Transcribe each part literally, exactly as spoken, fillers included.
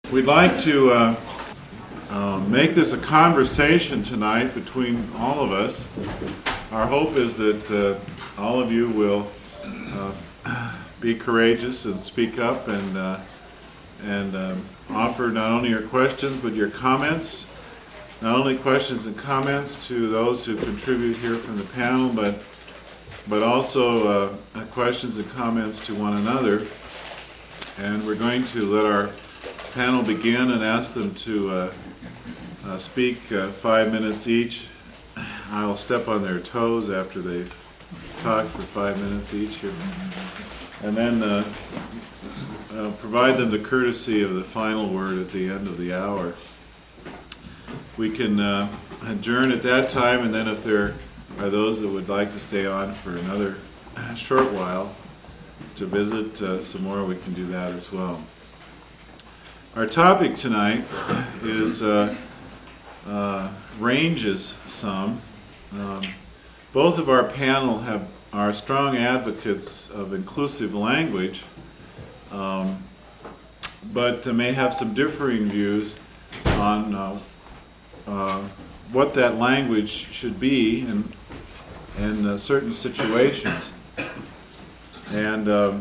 We'd like to uh, uh, make this a conversation tonight between all of us. Our hope is that uh, all of you will uh, be courageous and speak up and uh, and um, offer not only your questions but your comments. Not only questions and comments to those who contribute here from the panel, but but also uh, questions and comments to one another. And we're going to let our panel begin and ask them to uh, uh, speak uh, five minutes each. I'll step on their toes after they've talked for five minutes each here. And then uh, uh, provide them the courtesy of the final word at the end of the hour. We can uh, adjourn at that time, and then if there are those that would like to stay on for another short while to visit uh, some more, we can do that as well. Our topic tonight is uh, uh, ranges some. Um, both of our panel have are strong advocates of inclusive language, um, but uh, may have some differing views on uh, uh, what that language should be in in uh, certain situations. And um,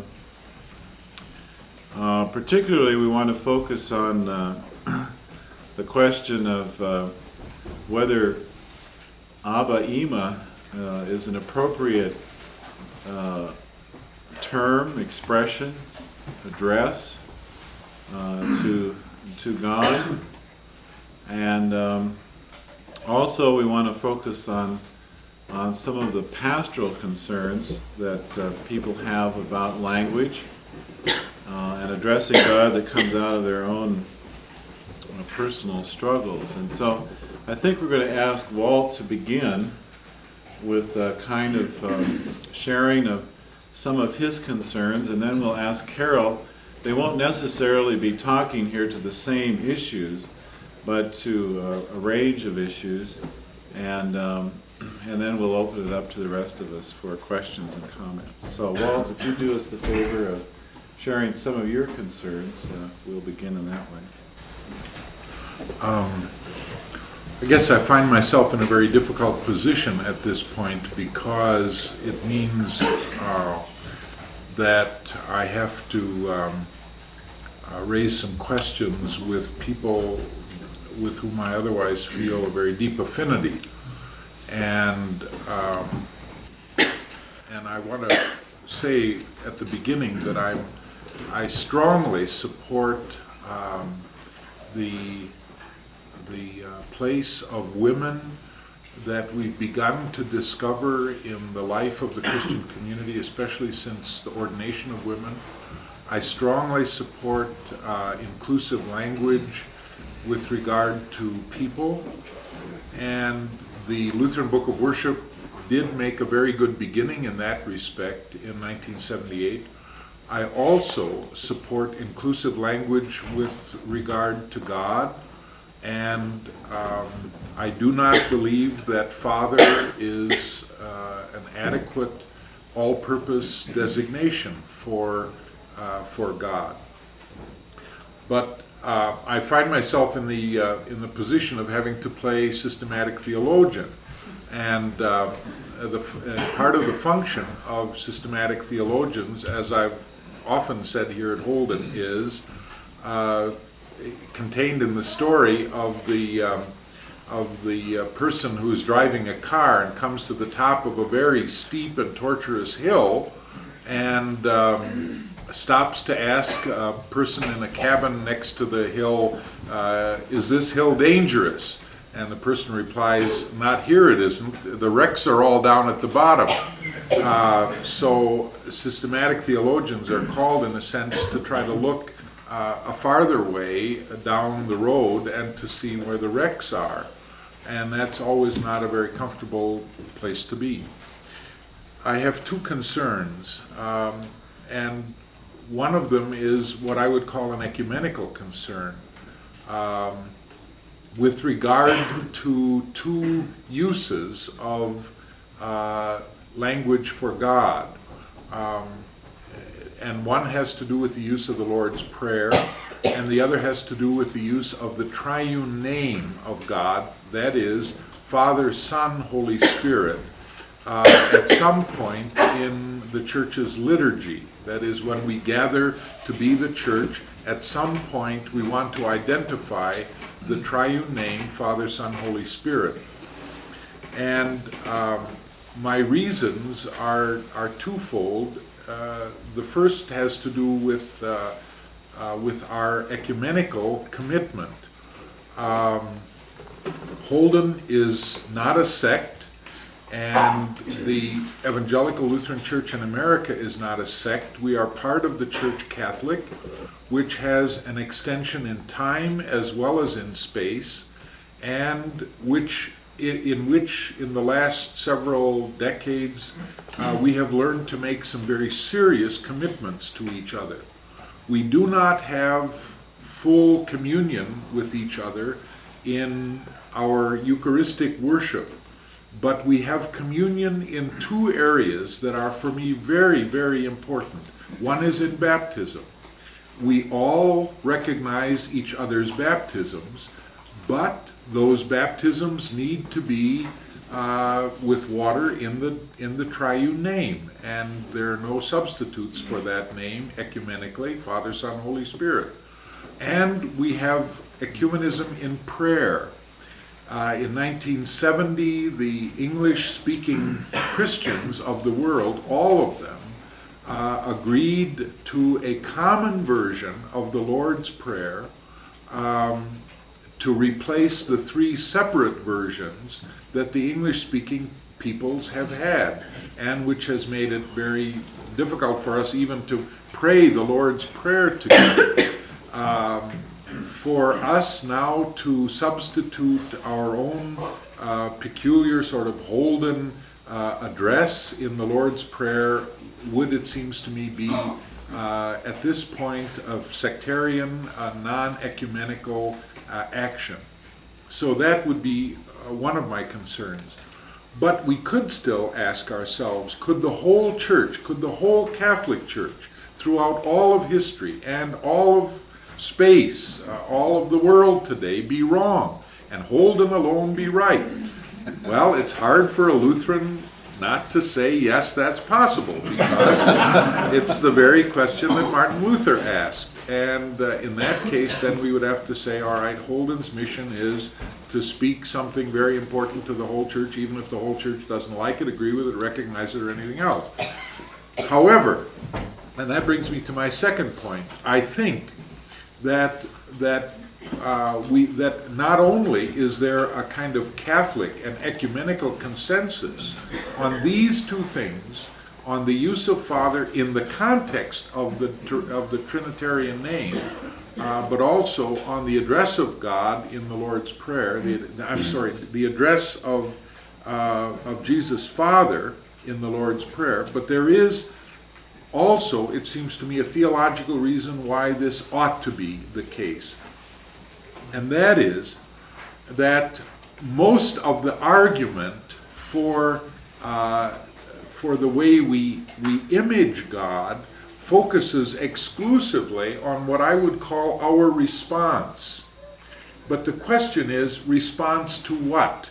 uh, particularly we want to focus on uh, the question of uh, whether Abba Ima uh, is an appropriate uh, term, expression, address uh, to, to God. And um, also we want to focus on on some of the pastoral concerns that uh, people have about language uh, and addressing God that comes out of their own uh, personal struggles. And so I think we're going to ask Walt to begin with a kind of um, sharing of some of his concerns, and then we'll ask Carol. They won't necessarily be talking here to the same issues, but to uh, a range of issues, and um, and then we'll open it up to the rest of us for questions and comments. So Walt, if you do us the favor of sharing some of your concerns, uh, we'll begin in that way. Um, I guess I find myself in a very difficult position at this point because it means uh, that I have to um, uh, raise some questions with people with whom I otherwise feel a very deep affinity. And um, and I want to say at the beginning that I'm I strongly support um, the the uh, place of women that we've begun to discover in the life of the Christian community, especially since the ordination of women. I strongly support uh, inclusive language with regard to people, and the Lutheran Book of Worship did make a very good beginning in that respect in nineteen seventy-eight. I also support inclusive language with regard to God, and um, I do not believe that Father is uh, an adequate all-purpose designation for, uh, for God. But Uh, I find myself in the uh, in the position of having to play systematic theologian, and uh, the uh, part of the function of systematic theologians, as I've often said here at Holden, is uh, contained in the story of the um, of the uh, person who is driving a car and comes to the top of a very steep and tortuous hill, and um, stops to ask a person in a cabin next to the hill, uh, is this hill dangerous? And the person replies, not here it isn't. The wrecks are all down at the bottom. Uh, so systematic theologians are called, in a sense, to try to look uh, a farther way down the road and to see where the wrecks are. And that's always not a very comfortable place to be. I have two concerns, um, and one of them is what I would call an ecumenical concern um, with regard to two uses of uh, language for God. Um, and one has to do with the use of the Lord's Prayer, and the other has to do with the use of the triune name of God, that is, Father, Son, Holy Spirit, uh, at some point in the church's liturgy. That is, when we gather to be the church, at some point we want to identify the triune name, Father, Son, Holy Spirit. And um, my reasons are, are twofold. Uh, the first has to do with, uh, uh, with our ecumenical commitment. Um, Holden is not a sect, and the Evangelical Lutheran Church in America is not a sect. We are part of the Church Catholic, which has an extension in time as well as in space, and which in, in which in the last several decades uh, we have learned to make some very serious commitments to each other. We do not have full communion with each other in our Eucharistic worship, but we have communion in two areas that are for me very, very important. One is in baptism. We all recognize each other's baptisms, but those baptisms need to be uh, with water in the in the triune name, and there are no substitutes for that name ecumenically, Father, Son, Holy Spirit. And we have ecumenism in prayer. Uh, in nineteen seventy, the English-speaking Christians of the world, all of them, uh, agreed to a common version of the Lord's Prayer um, to replace the three separate versions that the English-speaking peoples have had, and which has made it very difficult for us even to pray the Lord's Prayer together. Um, for us now to substitute our own uh, peculiar sort of Holden uh, address in the Lord's Prayer would, it seems to me, be uh, at this point of sectarian, uh, non-ecumenical uh, action. So that would be uh, one of my concerns. But we could still ask ourselves, could the whole church, could the whole Catholic Church, throughout all of history and all of space, uh, all of the world today, be wrong, and Holden alone be right? Well, it's hard for a Lutheran not to say, yes, that's possible, because it's the very question that Martin Luther asked. And uh, in that case, then we would have to say, all right, Holden's mission is to speak something very important to the whole church, even if the whole church doesn't like it, agree with it, recognize it, or anything else. However, and that brings me to my second point, I think that that uh, we that not only is there a kind of Catholic and ecumenical consensus on these two things, on the use of Father in the context of the of the Trinitarian name, uh, but also on the address of God in the Lord's Prayer. The, I'm sorry, the address of uh, of Jesus Father in the Lord's Prayer. But there is also, it seems to me, a theological reason why this ought to be the case. And that is that most of the argument for uh, for the way we, we image God focuses exclusively on what I would call our response. But the question is, response to what?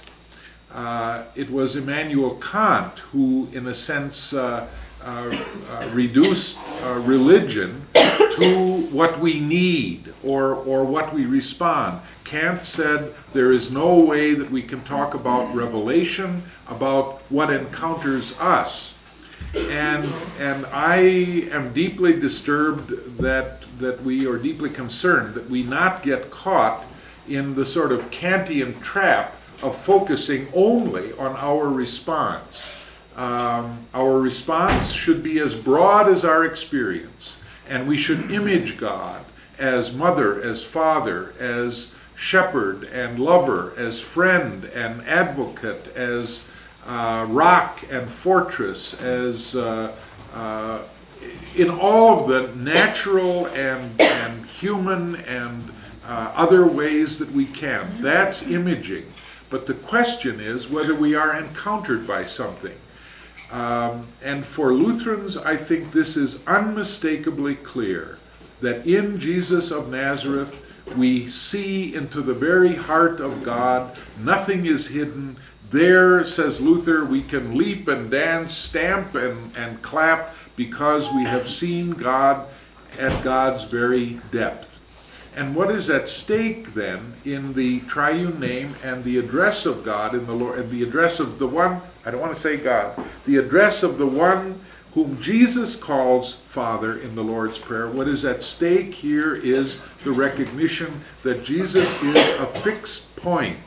Uh, it was Immanuel Kant who, in a sense, uh, Uh, uh, reduced uh, religion to what we need or or what we respond. Kant said there is no way that we can talk about revelation, about what encounters us. And and I am deeply disturbed that that we are deeply concerned that we not get caught in the sort of Kantian trap of focusing only on our response. Um, our response should be as broad as our experience, and we should image God as mother, as father, as shepherd and lover, as friend and advocate, as uh, rock and fortress, as uh, uh, in all of the natural and, and human and uh, other ways that we can. That's imaging. But the question is whether we are encountered by something. Um, and for Lutherans, I think this is unmistakably clear, that in Jesus of Nazareth, we see into the very heart of God. Nothing is hidden. There, says Luther, we can leap and dance, stamp and, and clap, because we have seen God at God's very depth. And what is at stake then in the triune name and the address of God in the Lord, and the address of the one, I don't want to say God, the address of the one whom Jesus calls Father in the Lord's Prayer, what is at stake here is the recognition that Jesus is a fixed point,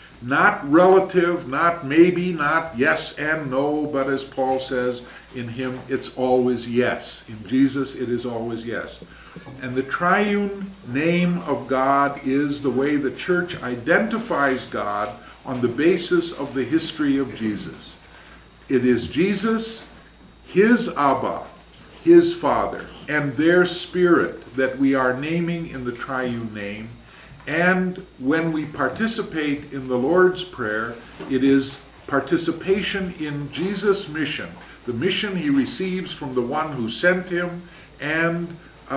not relative, not maybe, not yes and no, but as Paul says, in him it's always yes. In Jesus it is always yes. And the triune name of God is the way the church identifies God on the basis of the history of Jesus. It is Jesus, his Abba, his Father, and their Spirit that we are naming in the triune name. And when we participate in the Lord's Prayer, it is participation in Jesus' mission, the mission he receives from the one who sent him, and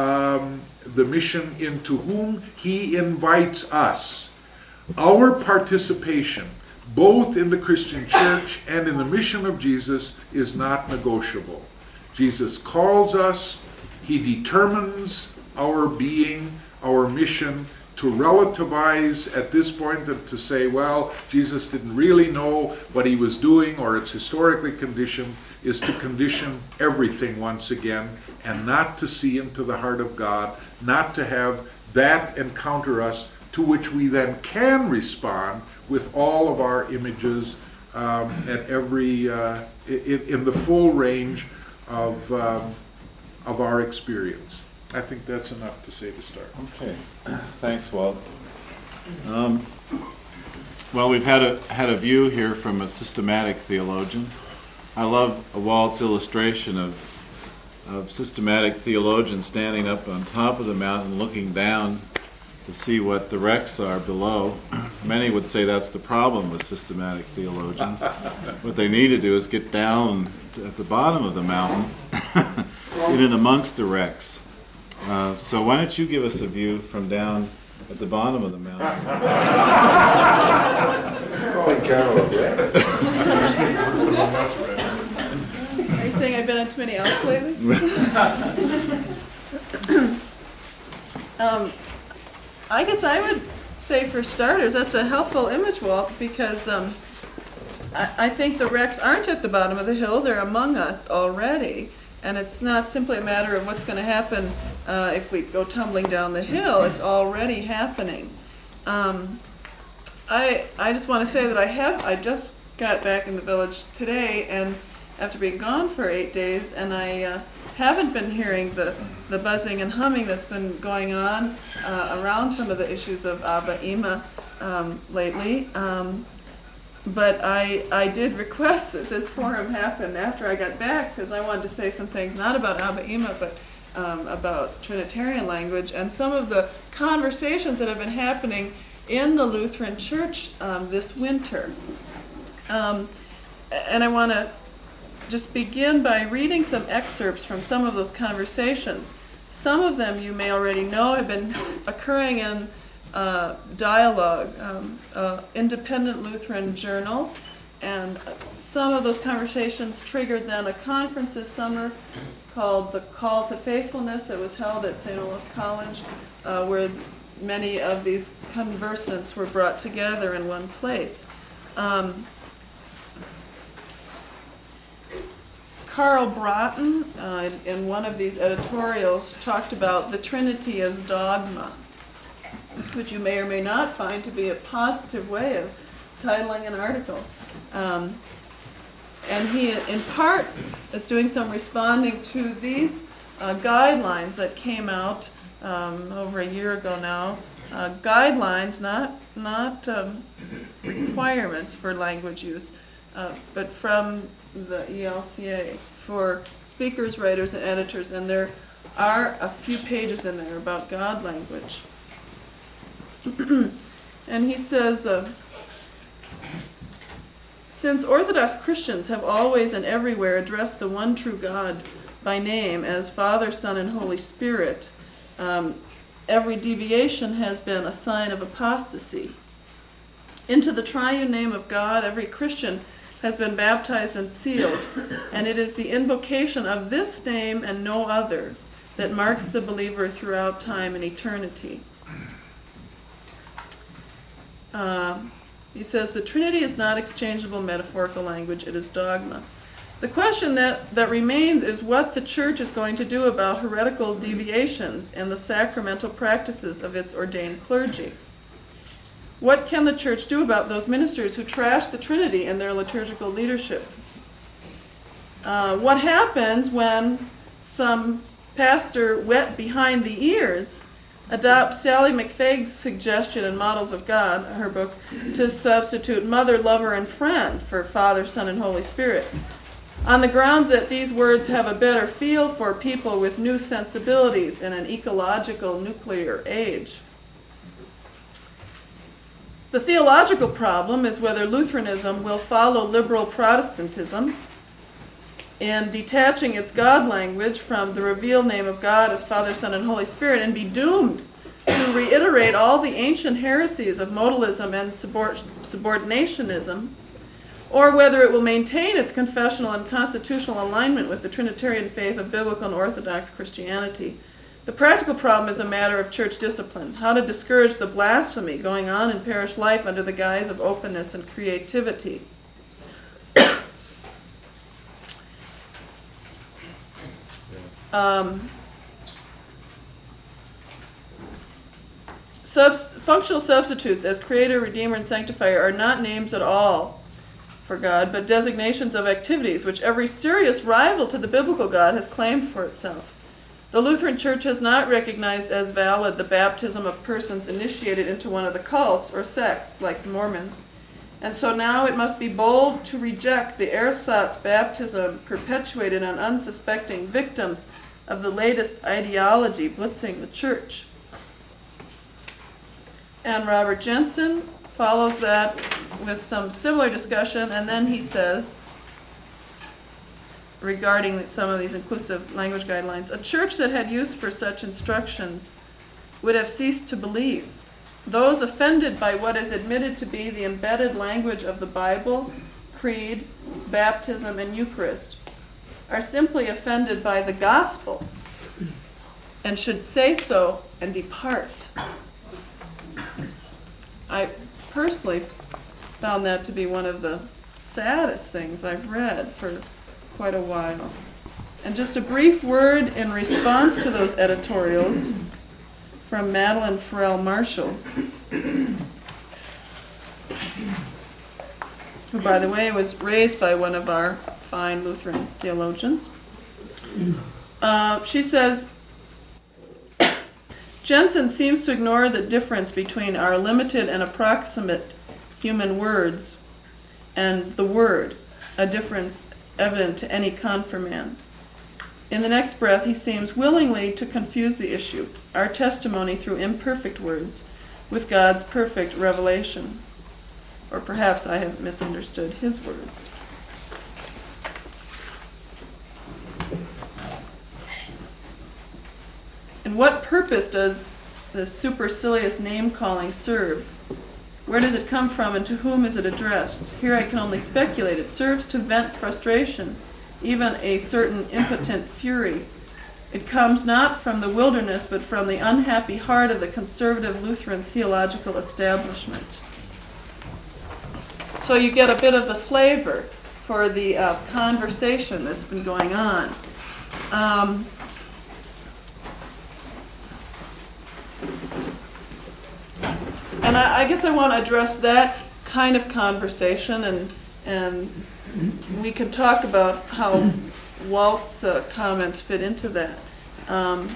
um, the mission into whom he invites us. Our participation, both in the Christian church and in the mission of Jesus, is not negotiable. Jesus calls us, he determines our being, our mission. To relativize at this point and to say, well, Jesus didn't really know what he was doing, or it's historically conditioned, is to condition everything once again, and not to see into the heart of God, not to have that encounter us, to which we then can respond with all of our images um, at every, uh, in, in the full range of, um, of our experience. I think that's enough to say to start. Okay, thanks, Walt. Um, well, we've had a had a view here from a systematic theologian. I love Walt's illustration of of systematic theologians standing up on top of the mountain, looking down to see what the wrecks are below. Many would say that's the problem with systematic theologians. What they need to do is get down to, at the bottom of the mountain, get in amongst the wrecks. Uh, so why don't you give us a view from down at the bottom of the mountain? Are you saying I've been on too many outs lately? um, I guess I would say, for starters, that's a helpful image, Walt, because um, I, I think the wrecks aren't at the bottom of the hill, they're among us already. And it's not simply a matter of what's going to happen uh, if we go tumbling down the hill. It's already happening. Um, I I just want to say that I have I just got back in the village today, and after being gone for eight days, and I uh, haven't been hearing the the buzzing and humming that's been going on uh, around some of the issues of Abba Ima um, lately. Um, But I, I did request that this forum happen after I got back, because I wanted to say some things not about Abba Ima, but um, about Trinitarian language, and some of the conversations that have been happening in the Lutheran Church um, this winter. Um, and I want to just begin by reading some excerpts from some of those conversations. Some of them you may already know have been occurring in Uh, dialogue, um, uh, Independent Lutheran Journal, and some of those conversations triggered then a conference this summer called The Call to Faithfulness. It was held at Saint Olaf College, uh, where many of these conversants were brought together in one place. Um, Karl Broughton, uh, in one of these editorials, talked about the Trinity as dogma, which you may or may not find to be a positive way of titling an article. Um, and he, in part, is doing some responding to these uh, guidelines that came out um, over a year ago now. Uh, guidelines, not, not um, requirements for language use, uh, but from the E L C A for speakers, writers, and editors. And there are a few pages in there about God language. And he says, uh, Since Orthodox Christians have always and everywhere addressed the one true God by name as Father, Son, and Holy Spirit, um, every deviation has been a sign of apostasy. Into the triune name of God, every Christian has been baptized and sealed, and it is the invocation of this name and no other that marks the believer throughout time and eternity. Uh, he says, the Trinity is not exchangeable metaphorical language, it is dogma. The question that, that remains is what the Church is going to do about heretical deviations in the sacramental practices of its ordained clergy. What can the Church do about those ministers who trash the Trinity in their liturgical leadership? Uh, what happens when some pastor wet behind the ears adopts Sally McFague's suggestion in Models of God, her book, to substitute mother, lover, and friend for Father, Son, and Holy Spirit, on the grounds that these words have a better feel for people with new sensibilities in an ecological nuclear age? The theological problem is whether Lutheranism will follow liberal Protestantism in detaching its God language from the revealed name of God as Father, Son, and Holy Spirit and be doomed to reiterate all the ancient heresies of modalism and subord- subordinationism, or whether it will maintain its confessional and constitutional alignment with the Trinitarian faith of biblical and Orthodox Christianity. The practical problem is a matter of church discipline, how to discourage the blasphemy going on in parish life under the guise of openness and creativity. um, subs- functional substitutes as creator, redeemer, and sanctifier are not names at all for God, but designations of activities which every serious rival to the biblical God has claimed for itself. The Lutheran Church has not recognized as valid the baptism of persons initiated into one of the cults or sects, like the Mormons, and so now it must be bold to reject the ersatz baptism perpetuated on unsuspecting victims of the latest ideology blitzing the church. And Robert Jensen follows that with some similar discussion, and then he says, regarding some of these inclusive language guidelines, a church that had use for such instructions would have ceased to believe. Those offended by what is admitted to be the embedded language of the Bible, creed, baptism, and Eucharist are simply offended by the gospel and should say so and depart. I personally found that to be one of the saddest things I've read for quite a while. And just a brief word in response to those editorials from Madeline Farrell Marshall, who, by the way, was raised by one of our fine Lutheran theologians. Uh, she says, Jensen seems to ignore the difference between our limited and approximate human words and the Word, a difference evident to any confirmand. In the next breath, he seems willingly to confuse the issue, our testimony through imperfect words, with God's perfect revelation. Or perhaps I have misunderstood his words. And what purpose does this supercilious name-calling serve? Where does it come from and to whom is it addressed? Here I can only speculate. It serves to vent frustration, even a certain impotent fury. It comes not from the wilderness, but from the unhappy heart of the conservative Lutheran theological establishment. So you get a bit of the flavor for the uh, conversation that's been going on. Um, And I, I guess I want to address that kind of conversation, and and we can talk about how Walt's uh, comments fit into that. Um,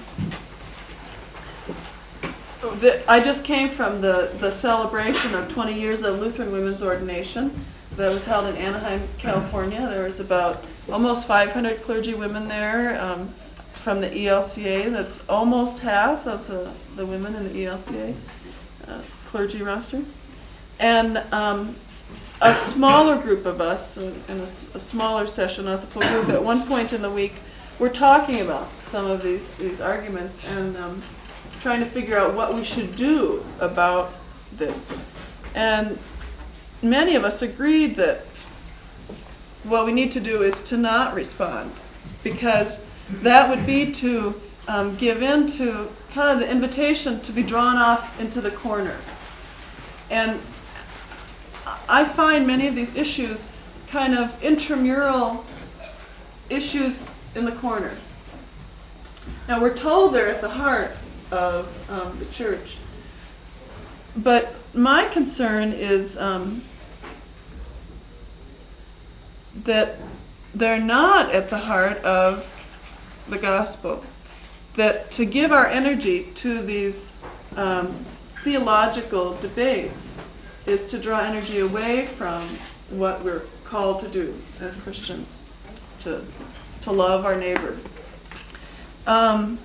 the, I just came from the, the celebration of twenty years of Lutheran women's ordination that was held in Anaheim, California. There was about almost five hundred clergy women there um, from the E L C A. That's almost half of the, the women in the E L C A. Uh, clergy roster. And um, a smaller group of us, in in a, s- a smaller session, not the full group, at one point in the week, we're talking about some of these, these arguments and um, trying to figure out what we should do about this. And many of us agreed that what we need to do is to not respond, because that would be to um, give in to kind of the invitation to be drawn off into the corner. And I find many of these issues kind of intramural issues in the corner. Now, we're told they're at the heart of um, the church, but my concern is um, that they're not at the heart of the gospel. That to give our energy to these um, theological debates is to draw energy away from what we're called to do as Christians, to to love our neighbor. Um,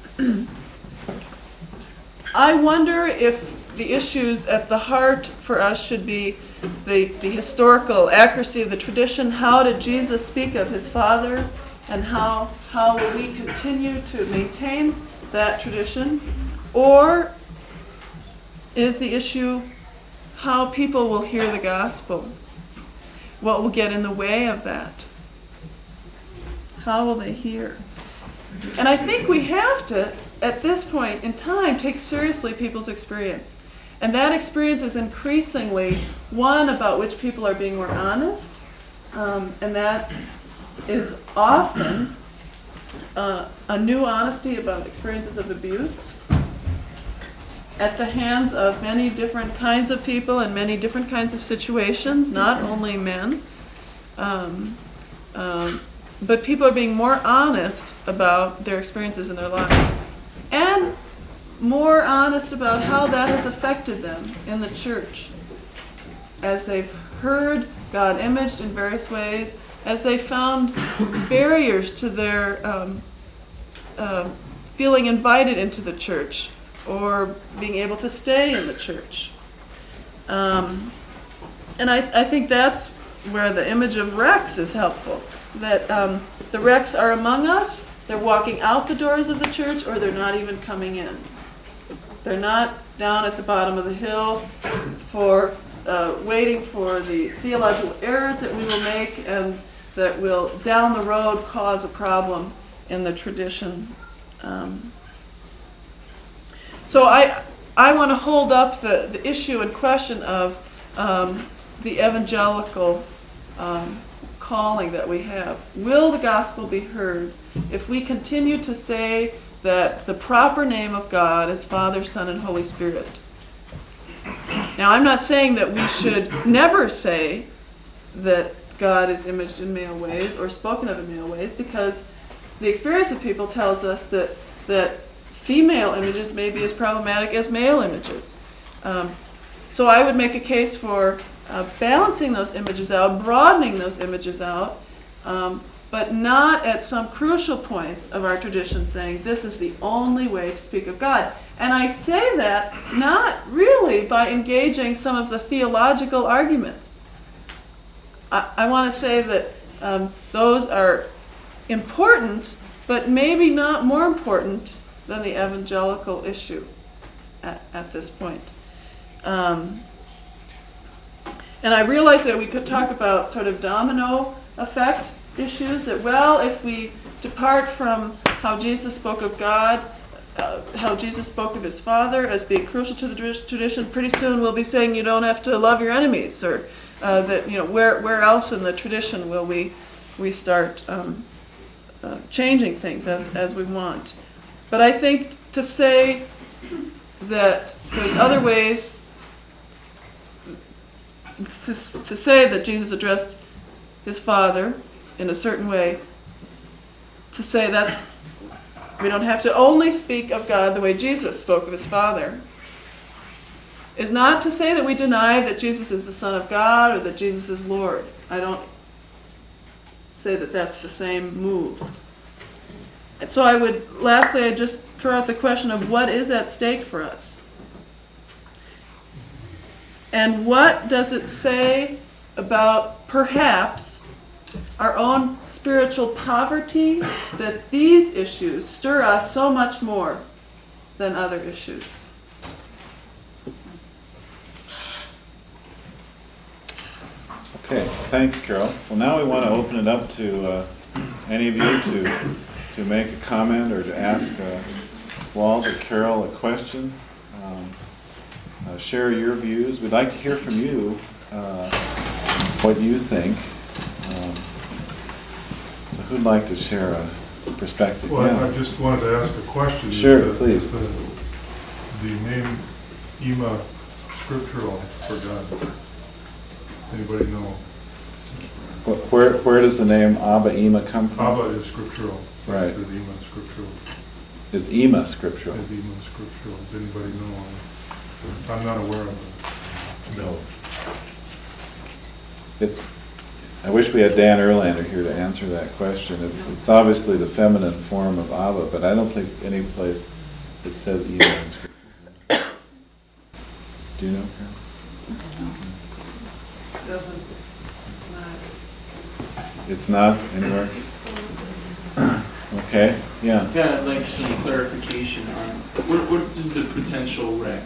I wonder if the issues at the heart for us should be the, the historical accuracy of the tradition. How did Jesus speak of his Father, and how how will we continue to maintain that tradition? Or is the issue how people will hear the gospel? What will get in the way of that? How will they hear? And I think we have to, at this point in time, take seriously people's experience. And that experience is increasingly one about which people are being more honest, um, and that is often uh, a new honesty about experiences of abuse at the hands of many different kinds of people in many different kinds of situations, not only men. Um, um, but people are being more honest about their experiences in their lives, and more honest about how that has affected them in the church, as they've heard God imaged in various ways, as they found barriers to their um, uh, feeling invited into the church or being able to stay in the church. Um, and I, I think that's where the image of Rex is helpful, that um, the Rex are among us, they're walking out the doors of the church, or they're not even coming in. They're not down at the bottom of the hill for uh, waiting for the theological errors that we will make and that will down the road cause a problem in the tradition. Um, so I I want to hold up the, the issue and question of um, the evangelical um, calling that we have. Will the gospel be heard if we continue to say that the proper name of God is Father, Son, and Holy Spirit? Now, I'm not saying that we should never say that God is imaged in male ways or spoken of in male ways, because the experience of people tells us that that female images may be as problematic as male images. Um, so I would make a case for uh, balancing those images out, broadening those images out, um, but not at some crucial points of our tradition saying this is the only way to speak of God. And I say that not really by engaging some of the theological arguments. I, I want to say that um, those are important, but maybe not more important than the evangelical issue at, at this point. Um, and I realize that we could talk about sort of domino effect issues, that, well, if we depart from how Jesus spoke of God, uh, how Jesus spoke of his Father as being crucial to the tradition, pretty soon we'll be saying you don't have to love your enemies, or uh, that, you know, where where else in the tradition will we we start um, uh, changing things as as we want. But I think to say that there's other ways to, to say that Jesus addressed his Father in a certain way, to say that we don't have to only speak of God the way Jesus spoke of his Father, is not to say that we deny that Jesus is the Son of God or that Jesus is Lord. I don't say that that's the same move. And so I would, lastly, I'd just throw out the question of what is at stake for us. And what does it say about perhaps our own spiritual poverty, that these issues stir us so much more than other issues. Okay, thanks, Carol. Well, now we want to open it up to uh, any of you to to make a comment or to ask uh, Walt or Carol a question. Um, uh, share your views. We'd like to hear from you uh, what you think. Um, so who'd like to share a perspective? Well, Yeah. I just wanted to ask a question. Is Sure, the- please. is The the name Ema scriptural for God. Anybody know? Wh- Where where does the name Abba Ema come from? Abba is scriptural. Right. Is Ema scriptural? Is Ema scriptural? Is Ema scriptural? Does anybody know? I'm not aware of it. No. It's. I wish we had Dan Erlander here to answer that question. It's it's obviously the feminine form of Abba, but I don't think any place it says Ema in scripture. Do you know, Carol? Doesn't, It's not anywhere? Okay, yeah. Yeah, I'd like some clarification on, what, what is the potential wreck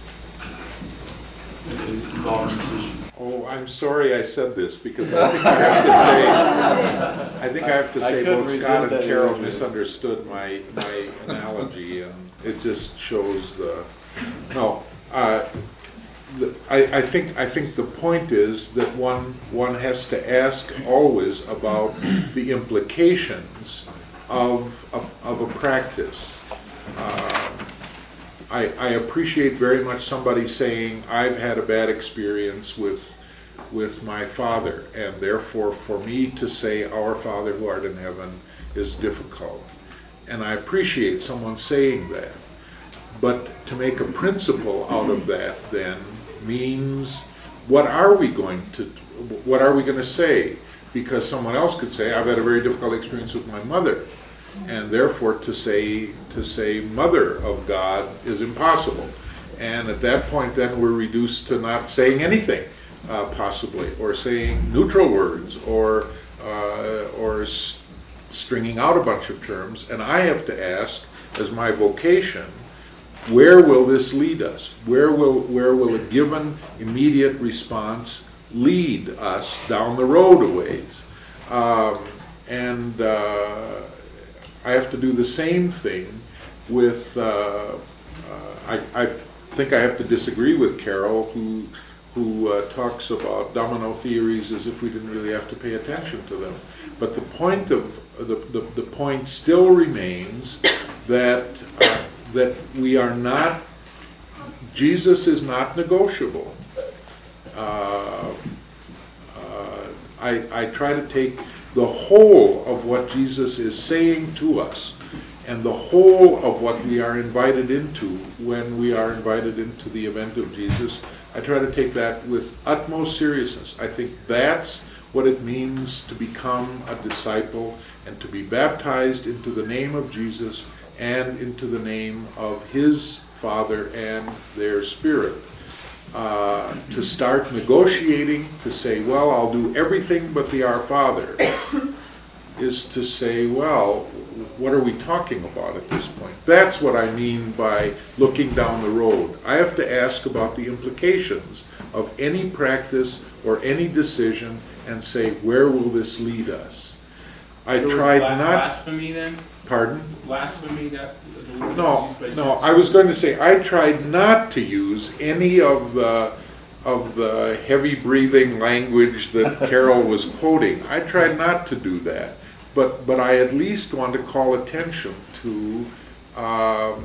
involving decision? Oh, I'm sorry I said this, because I think I have to say, I think I have to I say couldn't both resist Scott and that Carol urge. misunderstood my, my analogy, and it just shows the, no, uh, the- I, I think, I think the point is that one, one has to ask always about the implications of, of, of a practice. Uh, I, I appreciate very much somebody saying, I've had a bad experience with, with my father, and therefore for me to say, Our Father who art in heaven, is difficult. And I appreciate someone saying that. But to make a principle out of that then means, what are we going to, what are we going to say? Because someone else could say, I've had a very difficult experience with my mother. And therefore to say, to say Mother of God is impossible. And at that point then we're reduced to not saying anything, uh, possibly, or saying neutral words, or, uh, or s- stringing out a bunch of terms. And I have to ask, as my vocation, where will this lead us? Where will, where will a given immediate response lead us down the road a ways? Um, and uh, I have to do the same thing with, uh, uh, I, I think I have to disagree with Carol, who, who uh, talks about domino theories as if we didn't really have to pay attention to them. But the point of, the, the, the point still remains that uh, that we are not, Jesus is not negotiable. Uh, uh, I, I try to take the whole of what Jesus is saying to us, and the whole of what we are invited into when we are invited into the event of Jesus. I try to take that with utmost seriousness. I think that's what it means to become a disciple and to be baptized into the name of Jesus and into the name of his Father and their Spirit. Uh, to start negotiating, to say, well, I'll do everything but the Our Father, is to say, well, what are we talking about at this point? That's what I mean by looking down the road. I have to ask about the implications of any practice or any decision and say, where will this lead us? I The word tried bla- not... Blasphemy then? Pardon? Blasphemy, that, the word No, that's used by no, Jesus? I was going to say, I tried not to use any of the, of the heavy breathing language that Carol was quoting. I tried not to do that. But, but I at least want to call attention to, um,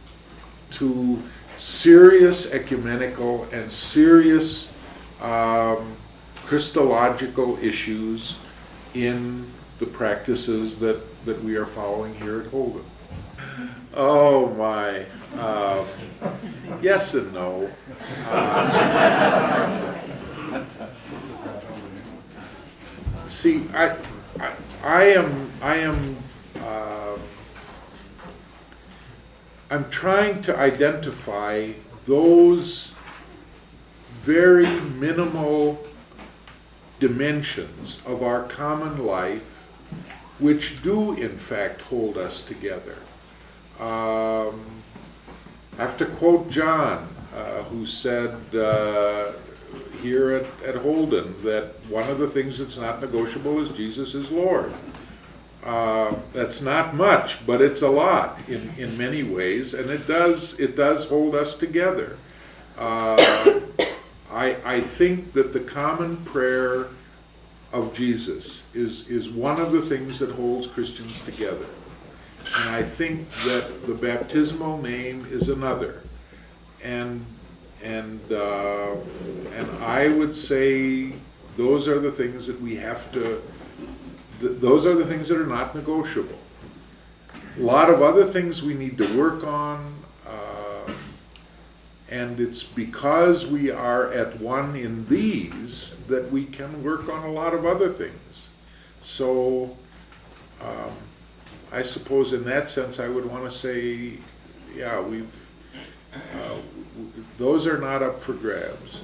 to serious ecumenical and serious um, Christological issues in the practices that, that we are following here at Holden. Oh my, um, yes and no. Uh, see, I, I, I am, I am, uh, I'm trying to identify those very minimal dimensions of our common life which do in fact hold us together. Um, I have to quote John, uh, who said uh, here at, at Holden that one of the things that's not negotiable is Jesus is Lord. Uh, that's not much, but it's a lot in, in many ways, and it does it does hold us together. Uh, I, I think that the common prayer of Jesus is, is one of the things that holds Christians together. And I think that the baptismal name is another. And and uh, and I would say those are the things that we have to, th- those are the things that are not negotiable. A lot of other things we need to work on, uh, and it's because we are at one in these that we can work on a lot of other things. So um, I suppose in that sense I would want to say, yeah, we've, uh, w- those are not up for grabs.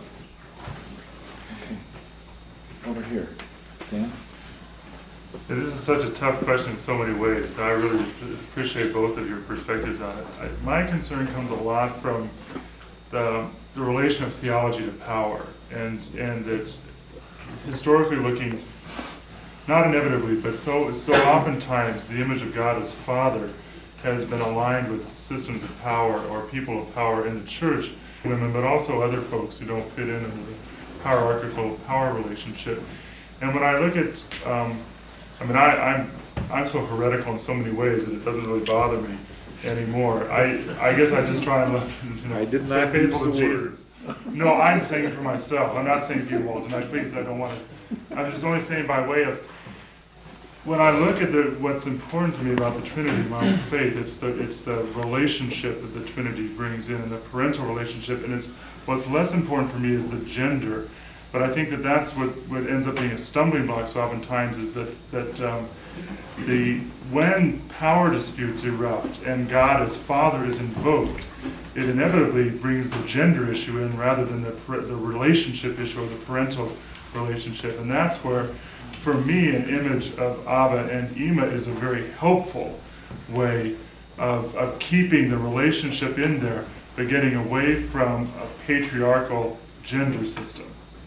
Over here. Dan? Yeah, this is such a tough question in so many ways. I really appreciate both of your perspectives on it. I, my concern comes a lot from the, the relation of theology to power, and and that historically looking, not inevitably, but so so oftentimes the image of God as Father has been aligned with systems of power or people of power in the church, women, but also other folks who don't fit in in the hierarchical power relationship. And when I look at, um, I mean, I, I'm I'm so heretical in so many ways that it doesn't really bother me anymore. I I guess I just try and look, you know, I did stay not faithful to use the word. Jesus. No, I'm saying it for myself. I'm not saying to you, Walton. I please, I don't want to. I'm just only saying by way of, when I look at the, what's important to me about the Trinity, my own faith, it's the it's the relationship that the Trinity brings in, and the parental relationship. And it's what's less important for me is the gender. But I think that that's what, what ends up being a stumbling block so oftentimes is that that um, the when power disputes erupt and God as Father is invoked, it inevitably brings the gender issue in rather than the the relationship issue or the parental relationship. And that's where, for me, an image of Abba and Ima is a very helpful way of, of keeping the relationship in there, but getting away from a patriarchal gender system.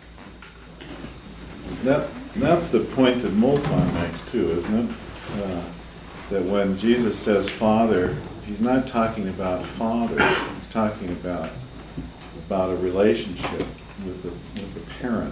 That, that's the point that Moltmann makes too, isn't it? Uh, that when Jesus says Father, he's not talking about Father, he's talking about about a relationship with the, with the parent.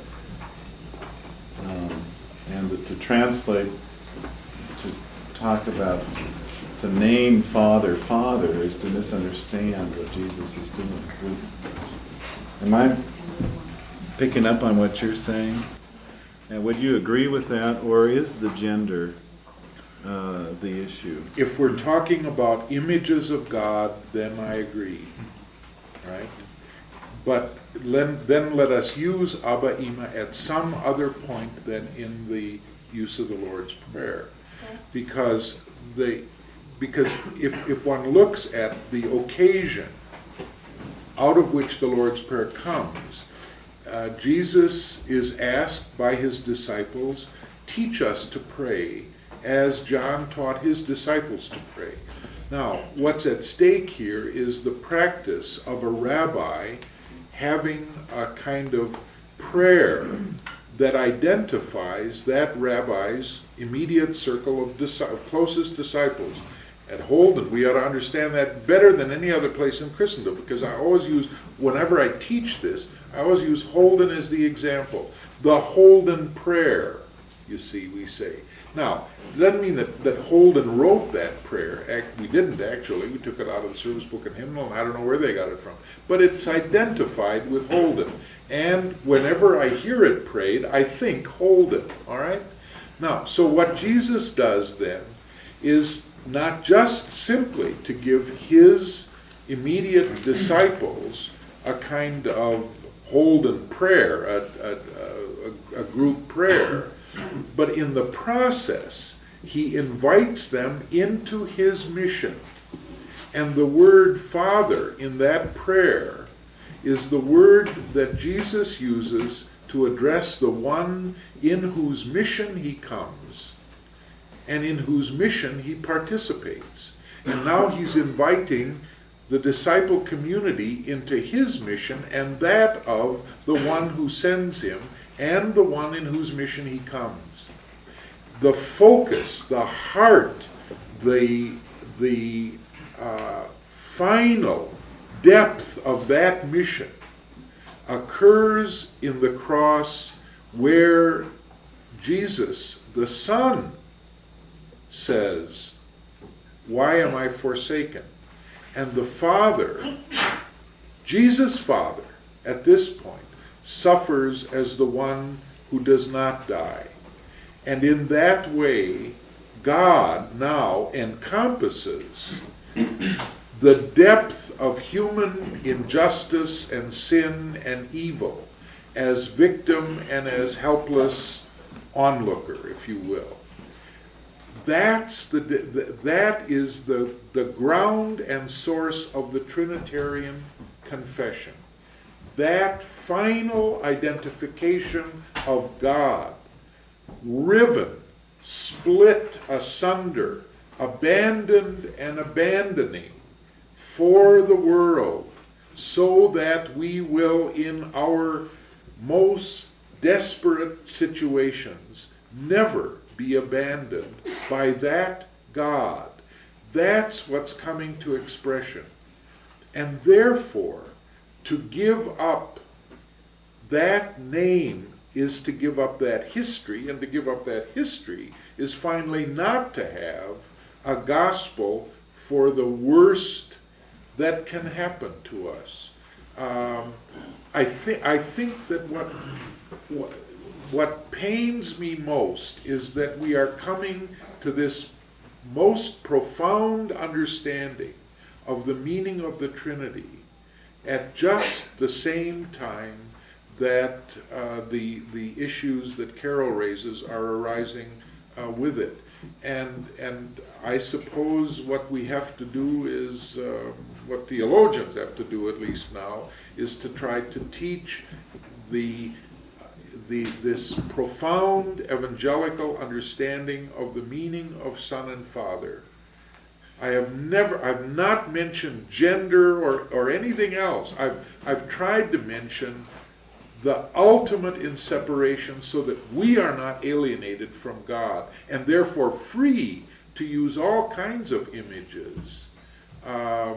Um, and that to translate, to talk about, to name Father Father is to misunderstand what Jesus is doing. Would, am I picking up on what you're saying? And would you agree with that, or is the gender uh, the issue? If we're talking about images of God, then I agree, right? But then, then let us use Abba Ima at some other point than in the use of the Lord's Prayer, because the because if if one looks at the occasion out of which the Lord's Prayer comes, uh, Jesus is asked by his disciples, "Teach us to pray, as John taught his disciples to pray." Now, what's at stake here is the practice of a rabbi having a kind of prayer that identifies that rabbi's immediate circle of, dis- of closest disciples. At Holden, we ought to understand that better than any other place in Christendom, because I always use, whenever I teach this, I always use Holden as the example. The Holden prayer, you see, we say. Now, it doesn't mean that, that Holden wrote that prayer. Act, we didn't actually. We took it out of the service book and hymnal, and I don't know where they got it from. But it's identified with Holden. And whenever I hear it prayed, I think Holden, all right? Now, so what Jesus does then is not just simply to give his immediate disciples a kind of Holden prayer, a, a, a, a group prayer, but in the process, he invites them into his mission. And the word Father in that prayer is the word that Jesus uses to address the one in whose mission he comes and in whose mission he participates. And now he's inviting the disciple community into his mission and that of the one who sends him and the one in whose mission he comes. The focus, the heart, the, the uh, final depth of that mission occurs in the cross, where Jesus, the Son, says, "Why am I forsaken?" And the Father, Jesus' Father, at this point, suffers as the one who does not die. And in that way, God now encompasses the depth of human injustice and sin and evil as victim and as helpless onlooker, if you will. That's the, that is the, the ground and source of the Trinitarian confession. That final identification of God, riven, split asunder, abandoned and abandoning for the world, so that we will, in our most desperate situations, never be abandoned by that God. That's what's coming to expression. And therefore, to give up that name is to give up that history, and to give up that history is finally not to have a gospel for the worst that can happen to us. Um, I think I think that what, what what pains me most is that we are coming to this most profound understanding of the meaning of the Trinity at just the same time that uh, the the issues that Carol raises are arising uh, with it. And and I suppose what we have to do is, uh, what theologians have to do at least now, is to try to teach the the this profound evangelical understanding of the meaning of Son and Father. I have never, I've not mentioned gender or, or anything else. I've I've tried to mention the ultimate in separation so that we are not alienated from God and therefore free to use all kinds of images. Um,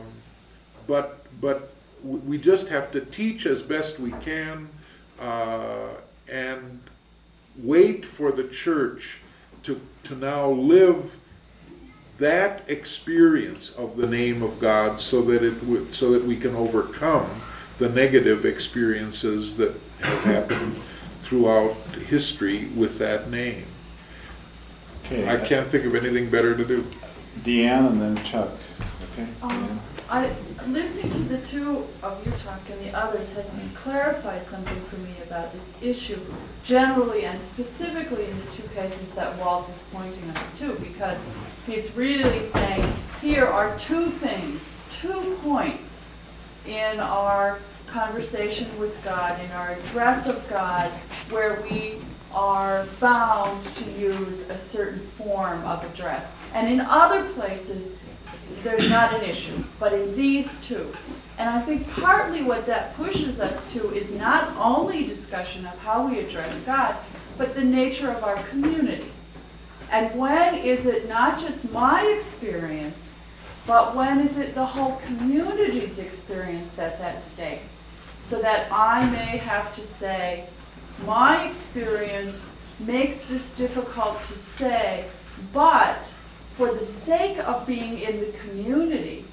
but but we just have to teach as best we can uh, and wait for the church to to now live that experience of the name of God, so that it would, so that we can overcome the negative experiences that have happened throughout history with that name. Okay. I can't think of anything better to do. Deanne and then Chuck. Okay. Um, I, listening to the two of your talk and the others has clarified something for me about this issue, generally and specifically in the two cases that Walt is pointing us to, because he's really saying, here are two things, two points in our conversation with God, in our address of God, where we are bound to use a certain form of address. And in other places, there's not an issue, but in these two. And I think partly what that pushes us to is not only discussion of how we address God, but the nature of our community. And when is it not just my experience, but when is it the whole community's experience that's at stake? So that I may have to say, my experience makes this difficult to say, but for the sake of being in the community,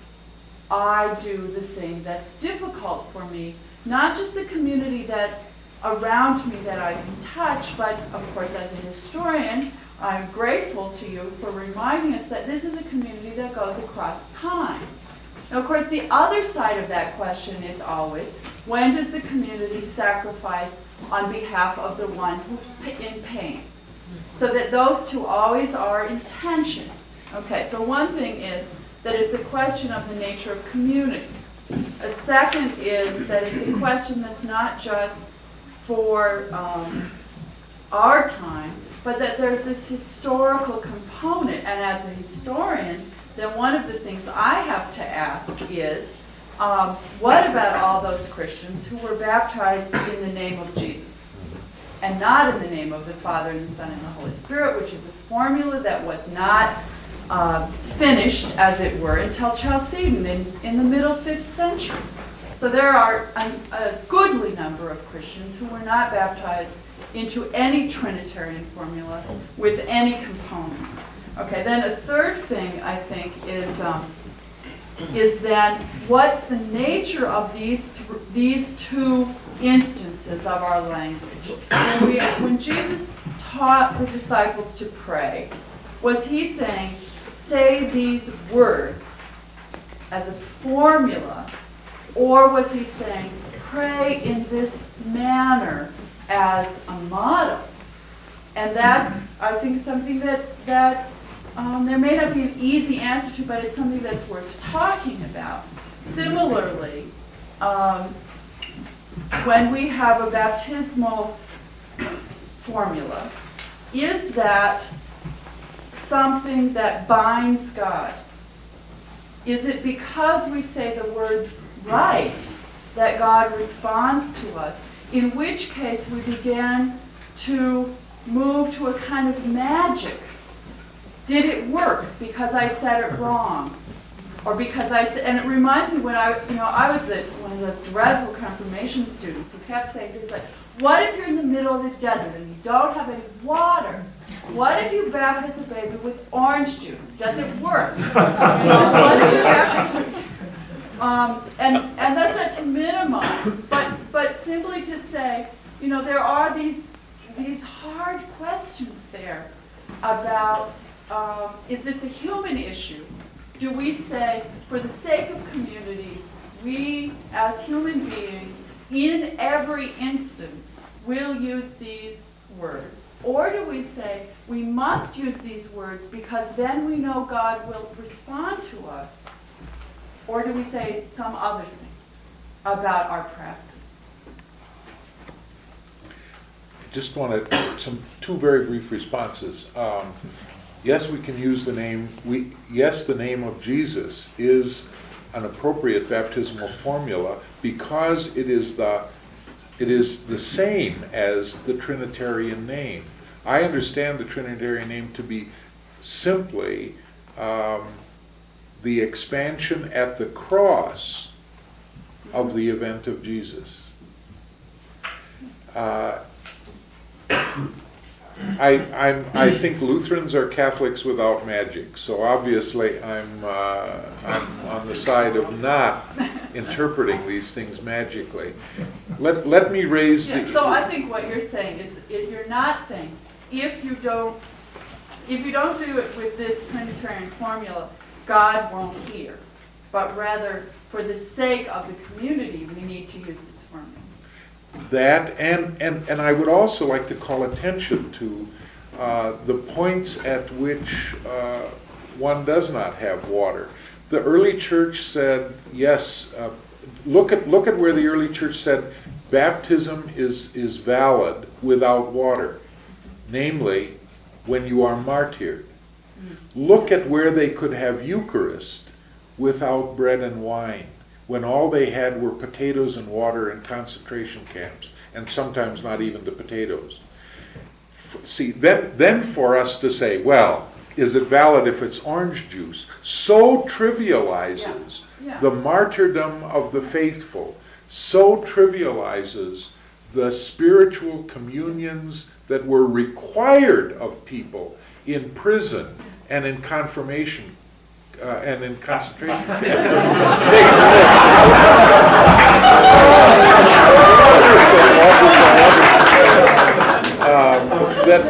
I do the thing that's difficult for me. Not just the community that's around me that I can touch, but of course as a historian, I'm grateful to you for reminding us that this is a community that goes across time. Now, of course, the other side of that question is always, when does the community sacrifice on behalf of the one who's in pain? So that those two always are in tension. Okay, so one thing is that it's a question of the nature of community. A second is that it's a question that's not just for um, our time, but that there's this historical component. And as a historian, then one of the things I have to ask is, um, what about all those Christians who were baptized in the name of Jesus? And not in the name of the Father and the Son and the Holy Spirit, which is a formula that was not uh, finished, as it were, until Chalcedon in, in the middle fifth century. So there are a, a goodly number of Christians who were not baptized into any Trinitarian formula with any components. Okay, then a third thing I think is um, is that what's the nature of these these two instances of our language? When, we, when Jesus taught the disciples to pray, was he saying, say these words as a formula, or was he saying, pray in this manner as a model? And that's, I think, something that, that um, there may not be an easy answer to, but it's something that's worth talking about. Similarly, um, when we have a baptismal formula, is that something that binds God? Is it because we say the word right that God responds to us? In which case we begin to move to a kind of magic. Did it work because I said it wrong? Or because I said, and it reminds me when I, you know, I was at one of those radical confirmation students who kept saying things like, what if you're in the middle of the desert and you don't have any water? What if you baptize a baby with orange juice? Does it work? You know, what if you baptize um, and, and that's not to minimize, but, but simply to say, you know, there are these, these hard questions there about, um, is this a human issue? Do we say, for the sake of community, we as human beings, in every instance, will use these words? Or do we say, we must use these words because then we know God will respond to us? Or do we say some other thing about our practice? Just wanted some two very brief responses. Um, yes, we can use the name. We yes, the name of Jesus is an appropriate baptismal formula because it is the it is the same as the Trinitarian name. I understand the Trinitarian name to be simply um, the expansion at the cross of the event of Jesus. Uh, I, I'm, I think Lutherans are Catholics without magic, so obviously I'm, uh, I'm on the side of not interpreting these things magically. Let, let me raise Yeah, the... so I think what you're saying is, is you're not saying, if you don't, if you don't do it with this Trinitarian formula, God won't hear, but rather, for the sake of the community, we need to use this formula. That, and, and, and I would also like to call attention to uh, the points at which uh, one does not have water. The early church said, yes, uh, look at look at where the early church said baptism is, is valid without water, namely when you are martyred. Look at where they could have Eucharist without bread and wine, when all they had were potatoes and water in concentration camps, and sometimes not even the potatoes. See, then, then for us to say, well, is it valid if it's orange juice, so trivializes Yeah. Yeah. the martyrdom of the faithful, so trivializes the spiritual communions that were required of people in prison and in confirmation uh, and in concentration um, that,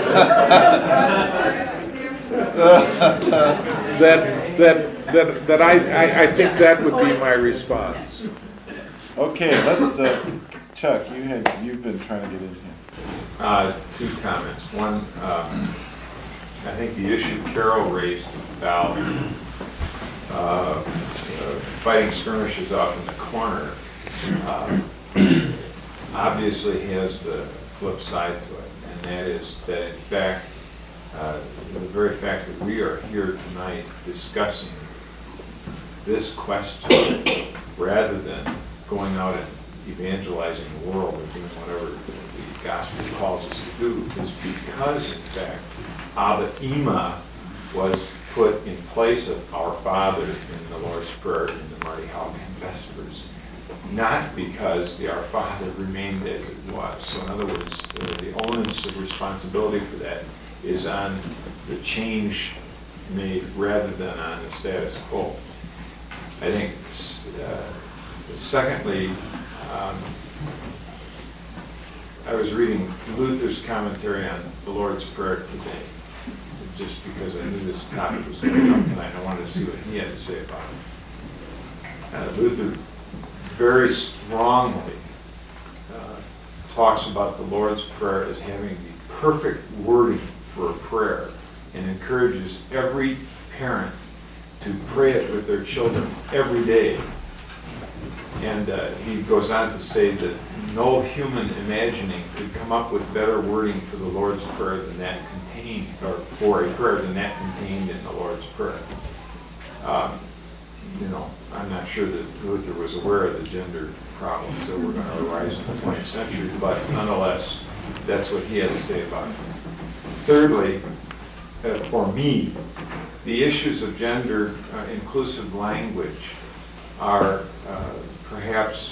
that, that, that, that I, I, I think that would be my response. Okay, let's, uh, Chuck, you had, you've been trying to get in here. Uh, two comments. One, um, I think the issue Carol raised about uh, uh, fighting skirmishes off in the corner. Uh, obviously has the flip side to it, and that is that in fact, uh, the very fact that we are here tonight discussing this question rather than going out and evangelizing the world or doing whatever the gospel calls us to do is because, in fact, Abba Ima was put in place of our Father in the Lord's Prayer in the Marty Haugen Vespers, not because the Our Father remained as it was. So in other words, uh, the onus of responsibility for that is on the change made rather than on the status quo. I think, uh, secondly, um, I was reading Luther's commentary on the Lord's Prayer today, just because I knew this topic was going to come tonight. I wanted to see what he had to say about it. Uh, Luther very strongly uh, talks about the Lord's Prayer as having the perfect wording for a prayer and encourages every parent to pray it with their children every day. And uh, he goes on to say that no human imagining could come up with better wording for the Lord's Prayer than that contained, or for a prayer than that contained in the Lord's Prayer. Um, you know, I'm not sure that Luther was aware of the gender problems that were going to arise in the twentieth century, but nonetheless, that's what he had to say about it. Thirdly, uh, for me, the issues of gender uh, inclusive language are uh, perhaps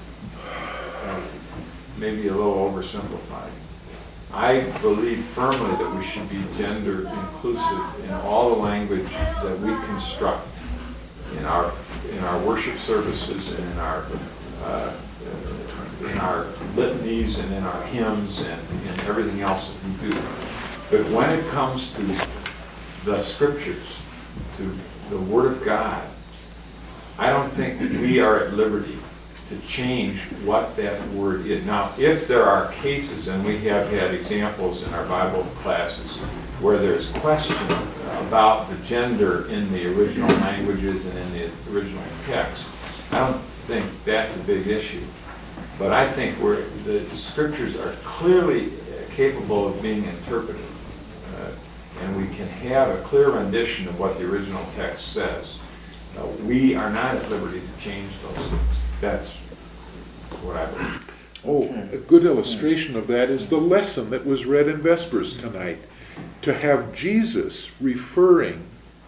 uh, maybe a little oversimplified. I believe firmly that we should be gender inclusive in all the language that we construct in our in our worship services and in our uh, in our litanies and in our hymns and in everything else that we do. But when it comes to the scriptures, to the Word of God, I don't think we are at liberty to change what that word is. Now, if there are cases, and we have had examples in our Bible classes, where there's question about the gender in the original languages and in the original text, I don't think that's a big issue. But I think we're, the scriptures are clearly capable of being interpreted. Uh, and we can have a clear rendition of what the original text says. Uh, we are not at liberty to change those things. That's what I believe. Oh, a good illustration of that is the lesson that was read in Vespers tonight. To have Jesus referring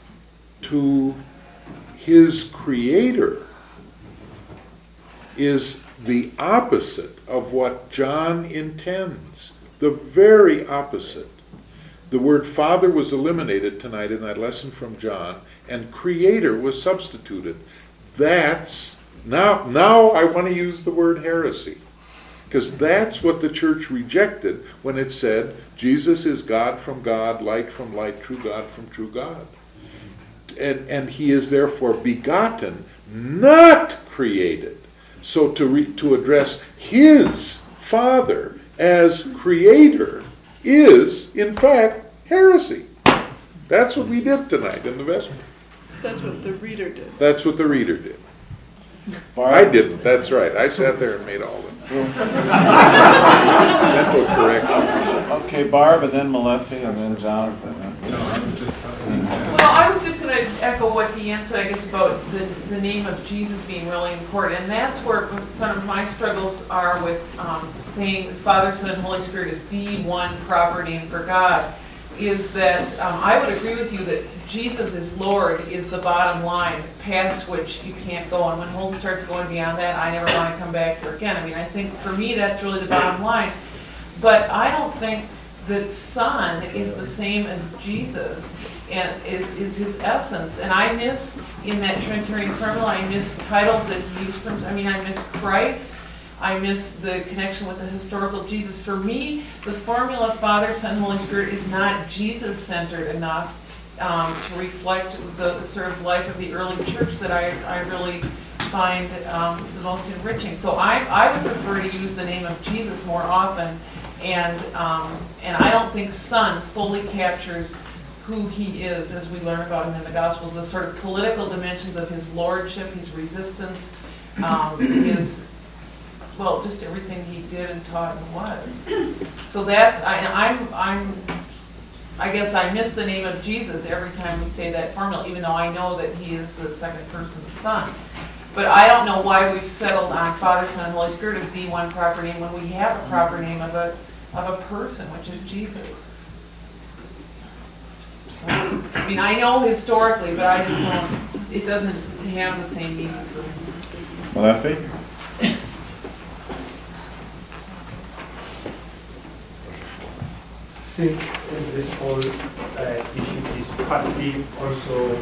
to his Creator is the opposite of what John intends. The very opposite. The word Father was eliminated tonight in that lesson from John, and Creator was substituted. That's, now, now I want to use the word heresy, because that's what the church rejected when it said, Jesus is God from God, light from light, true God from true God. And, and he is therefore begotten, not created. So to, re, to address his Father as Creator is, in fact, heresy. That's what we did tonight in the Vespers. That's what the reader did. That's what the reader did. Barb? I didn't, that's right. I sat there and made all the mental correction. Okay, Barb, and then Malefi, and then Jonathan. Well, I was just going to echo what Deanne said, I guess, about the, the name of Jesus being really important. And that's where some of my struggles are with um, saying Father, Son, and Holy Spirit is the one proper name for God, is that um, I would agree with you that Jesus is Lord is the bottom line, past which you can't go. And when Holden starts going beyond that, I never want to come back here again. I mean, I think for me that's really the bottom line. But I don't think that Son is the same as Jesus and is, is his essence. And I miss, in that Trinitarian formula, I miss titles that he used from, I mean, I miss Christ. I miss the connection with the historical Jesus. For me, the formula Father, Son, Holy Spirit is not Jesus-centered enough um, to reflect the, the sort of life of the early church that I, I really find um, the most enriching. So I, I would prefer to use the name of Jesus more often, and um, and I don't think Son fully captures who he is as we learn about him in the Gospels, the sort of political dimensions of his lordship, his resistance, um, his well, just everything he did and taught and was. So that's, I, I'm, I'm, I guess I miss the name of Jesus every time we say that formula, even though I know that he is the second person, the Son. But I don't know why we've settled on Father, Son, and Holy Spirit as the one proper name when we have a proper name of a, of a person, which is Jesus. So, I mean, I know historically, but I just don't, it doesn't have the same meaning for me. Well, I think, Since, since this whole uh, issue is partly also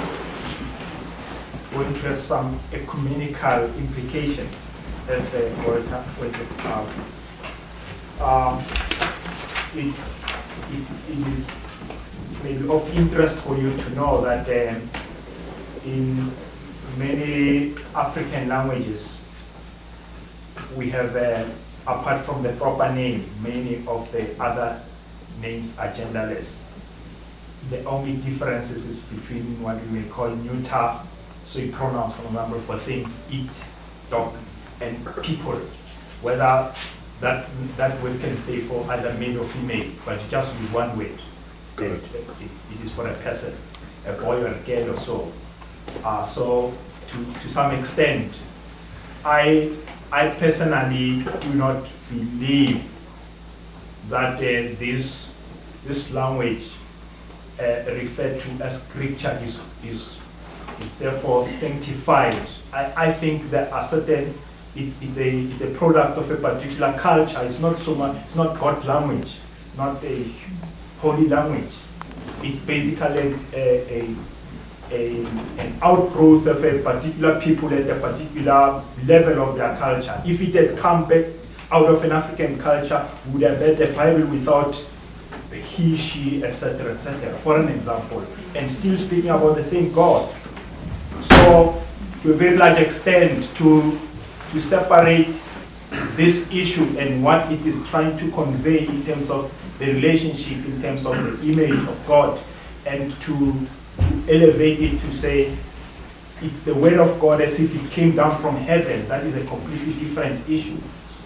going to have some ecumenical implications, as uh, Walter pointed out, um, it, it, it is maybe of interest for you to know that um, in many African languages, we have, uh, apart from the proper name, many of the other names are genderless. The only differences is between what we may call neuter, so you pronounce, for example, for things, it, dog, and people, whether that that word can stay for either male or female, but just with one word. It, it, it is for a person, a boy or a girl or so. Uh, so, to, to some extent, I, I personally do not believe that uh, this this language uh, referred to as scripture is is is therefore sanctified. I, I think that a certain it, it's a it's a product of a particular culture. It's not so much. It's not God's language. It's not a holy language. It's basically a, a, a an outgrowth of a particular people at a particular level of their culture. If it had come back out of an African culture, we would have read the Bible without he, she, et cetera, et cetera, for an example, and still speaking about the same God. So, to a very large extent, to, to separate this issue and what it is trying to convey in terms of the relationship, in terms of the image of God, and to, to elevate it to say it's the word of God as if it came down from heaven, that is a completely different issue.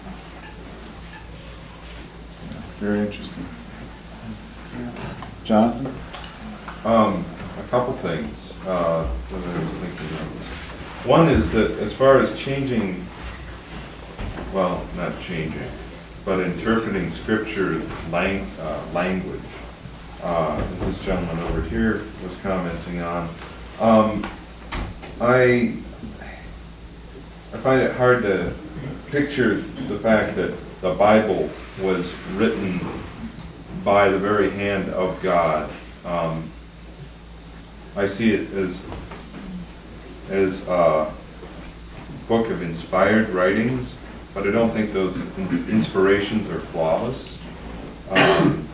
very interesting. Jonathan? Um, a couple things uh, that I was thinking of. One is that as far as changing, well, not changing, but interpreting scripture lang- uh, language, uh, as this gentleman over here was commenting on, um, I I find it hard to picture the fact that the Bible was written by the very hand of God. Um, I see it as as a book of inspired writings, but I don't think those in- inspirations are flawless. Um,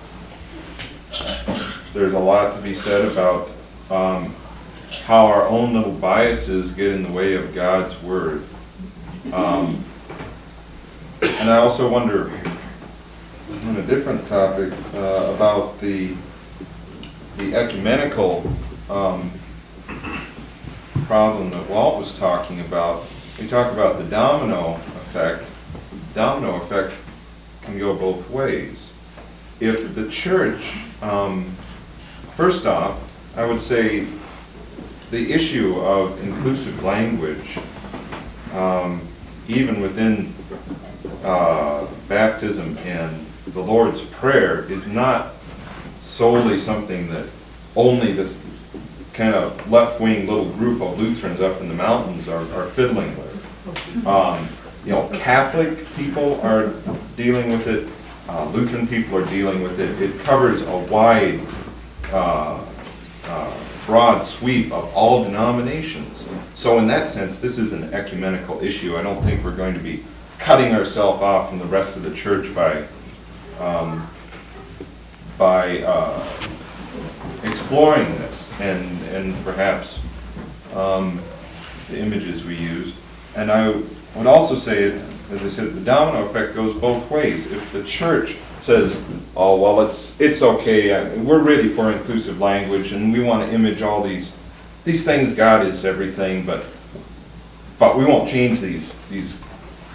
there's a lot to be said about um, how our own little biases get in the way of God's word. Um, and I also wonder, on a different topic, uh, about the the ecumenical um, problem that Walt was talking about. We talk about the domino effect. Domino effect can go both ways. If the church, um, first off, I would say the issue of inclusive language, um, even within uh, baptism and the Lord's Prayer, is not solely something that only this kind of left-wing little group of Lutherans up in the mountains are, are fiddling with. Um, you know, Catholic people are dealing with it. Uh, Lutheran people are dealing with it. It covers a wide, uh, uh, broad sweep of all denominations. So in that sense, this is an ecumenical issue. I don't think we're going to be cutting ourselves off from the rest of the church by um, by uh, exploring this and and perhaps um, the images we use. And I would also say, as I said, the domino effect goes both ways. If the church says, "Oh well, it's it's okay. I, we're ready for inclusive language, and we want to image all these these things. God is everything, but but we won't change these these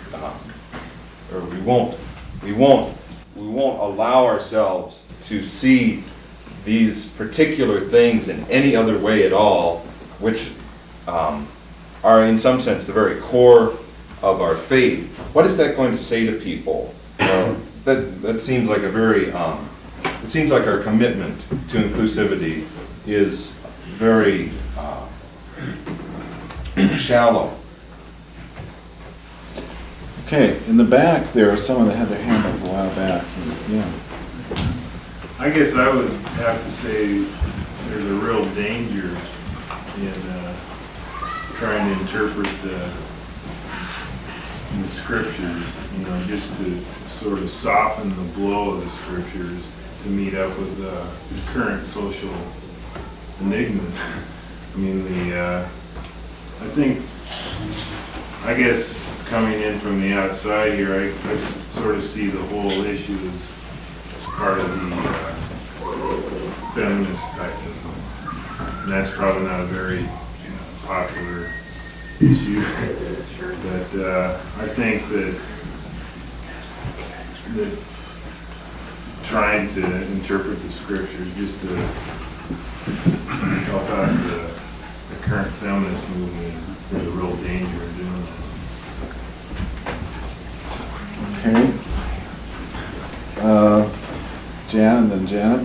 um, or we won't, we won't, we won't allow ourselves to see these particular things in any other way at all, which um, are in some sense the very core of our faith. What is that going to say to people? Uh, that that seems like a very, um, it seems like our commitment to inclusivity is very uh, shallow. Okay, in the back there, someone that had their hand up a while back. Yeah. I guess I would have to say there's a real danger in uh, trying to interpret the, the scriptures, you know, just to sort of soften the blow of the scriptures to meet up with uh, the current social enigmas. I mean, the, uh, I think, I guess coming in from the outside here, I, I sort of see the whole issue as part of the uh, feminist type of, and that's probably not a very you know, popular issue. But uh, I think that that trying to interpret the scriptures just to help out the, the current feminist movement, there's a real danger in doing that. Okay. Uh, Jan and then Janet.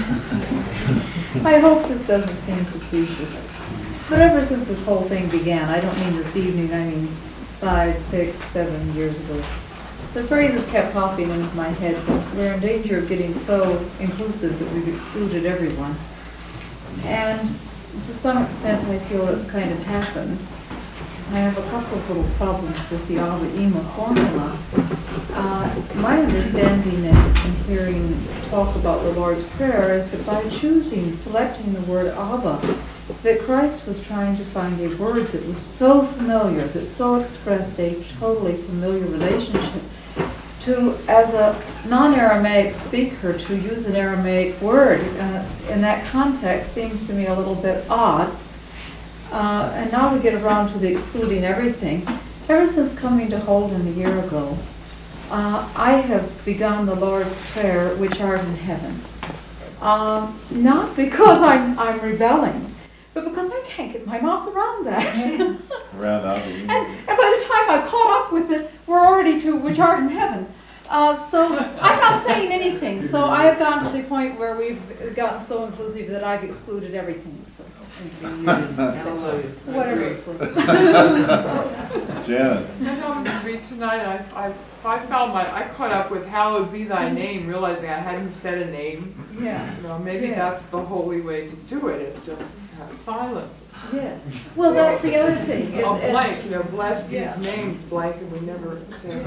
I hope this doesn't seem facetious, but ever since this whole thing began, I don't mean this evening, I mean five, six, seven years ago, the phrase has kept popping into my head that we're in danger of getting so inclusive that we've excluded everyone. And to some extent, I feel it's kind of happened. I have a couple of little problems with the Abba Ima formula. Uh, my understanding and, and hearing talk about the Lord's Prayer is that by choosing, selecting the word Abba, that Christ was trying to find a word that was so familiar, that so expressed a totally familiar relationship, to, as a non-Aramaic speaker, to use an Aramaic word uh, in that context seems to me a little bit odd. Uh, and now to get around to the excluding everything. Ever since coming to Holden a year ago, uh, I have begun the Lord's Prayer, which art in heaven. Um, not because I'm, I'm rebelling, but because I can't get my mouth around that. Around Abba. and, and by the time I caught up with it, we're already to which art in heaven. Uh, so I'm not saying anything. So I have gone to the point where we've gotten so inclusive that I've excluded everything. So. Whatever it's worth. Janet. I know to read tonight, I, I, I found my, I caught up with hallowed be thy name, realizing I hadn't said a name. Yeah. You know, maybe Yeah. that's the holy way to do it, is just have silence. Yeah. Well, that's the other thing. Is, Oh, is- blank, you know, bless these Yeah. names, blank, and we never say.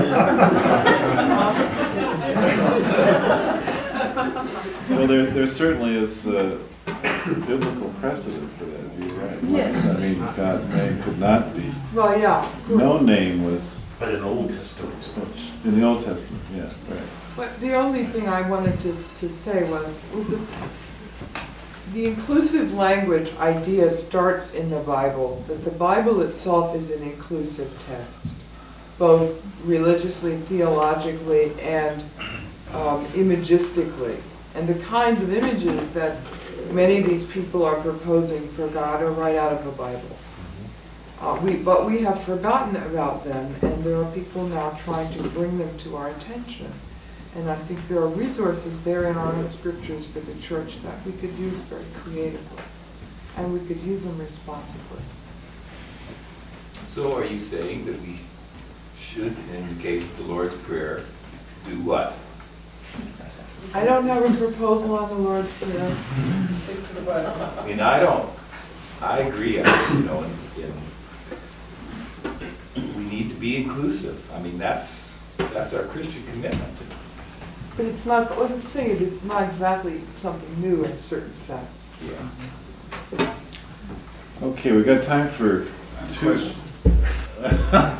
Well, there, there certainly is uh, biblical precedent for that. You're right. Yes. I mean, God's name could not be. Well, yeah. No name was But in Old Testament. in the Old Testament. Yeah, right. But the only thing I wanted to, to say was, was the, the inclusive language idea starts in the Bible, that the Bible itself is an inclusive text, both religiously, theologically, and um, imagistically. And the kinds of images that many of these people are proposing for God are right out of the Bible. Uh, we, but we have forgotten about them, and there are people now trying to bring them to our attention. And I think there are resources there in our own scriptures for the church that we could use very creatively, and we could use them responsibly. So are you saying that we should, in the case of the Lord's Prayer, do what? I don't have a proposal on the Lord's Prayer. I mean, I don't, I agree, I, you know, in, in, we need to be inclusive. I mean, that's, that's our Christian commitment. But it's not, what I'm saying is it's not exactly something new in a certain sense. Yeah. Okay, we got time for two. We're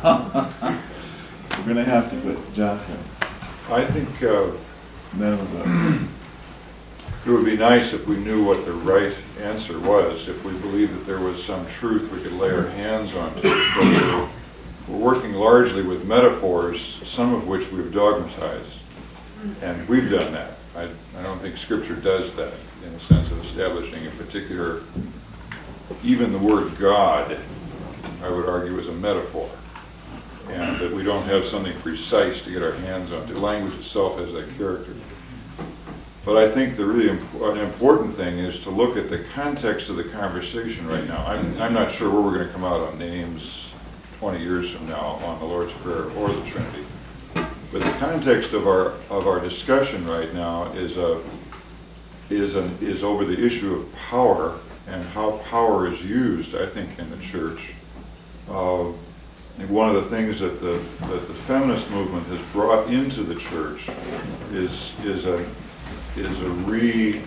going to have to put John. I think uh, Then we'll go. it would be nice if we knew what the right answer was. If we believed that there was some truth we could lay our hands on to. But we're working largely with metaphors, some of which we've dogmatized. And we've done that. I, I don't think Scripture does that in the sense of establishing a particular, even the word God, I would argue, is a metaphor. And that we don't have something precise to get our hands on. The language itself has that character. But I think the really imp- an important thing is to look at the context of the conversation right now. I'm, I'm not sure where we're going to come out on names twenty years from now on the Lord's Prayer or the Trinity. But the context of our of our discussion right now is a is an is over the issue of power and how power is used, I think, in the church. Uh, And one of the things that the that the feminist movement has brought into the church is is a is a re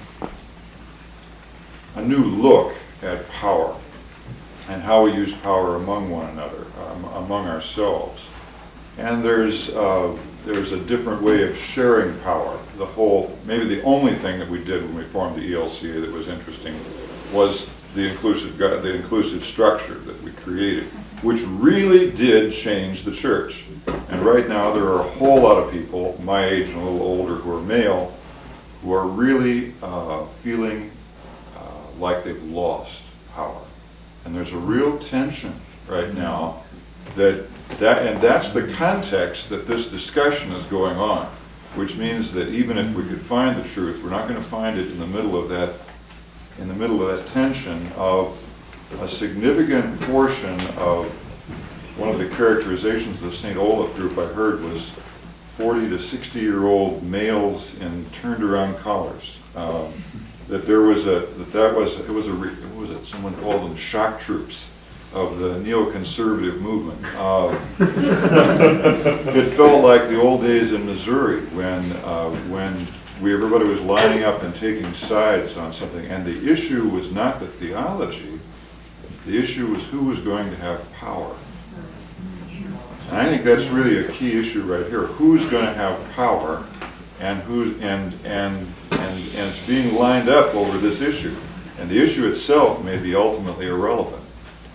a new look at power and how we use power among one another, um, among ourselves. And there's uh, there's a different way of sharing power. The whole, maybe the only thing that we did when we formed the E L C A that was interesting was the inclusive the inclusive structure that we created, which really did change the church. And right now there are a whole lot of people, my age and a little older, who are male, who are really uh, feeling uh, like they've lost power. And there's a real tension right now that, that, and that's the context that this discussion is going on, which means that even if we could find the truth, we're not going to find it in the middle of that, in the middle of that tension of a significant portion of one of the characterizations of the Saint Olaf group I heard was forty to sixty year old males in turned around collars. Um, that there was a, that that was, it was a, what was it, someone called them shock troops of the neoconservative movement. Uh, it felt like the old days in Missouri when, uh, when we, everybody was lining up and taking sides on something, and the issue was not the theology. The issue was who was going to have power. And I think that's really a key issue right here. Who's going to have power, and who's and and and and it's being lined up over this issue. And the issue itself may be ultimately irrelevant.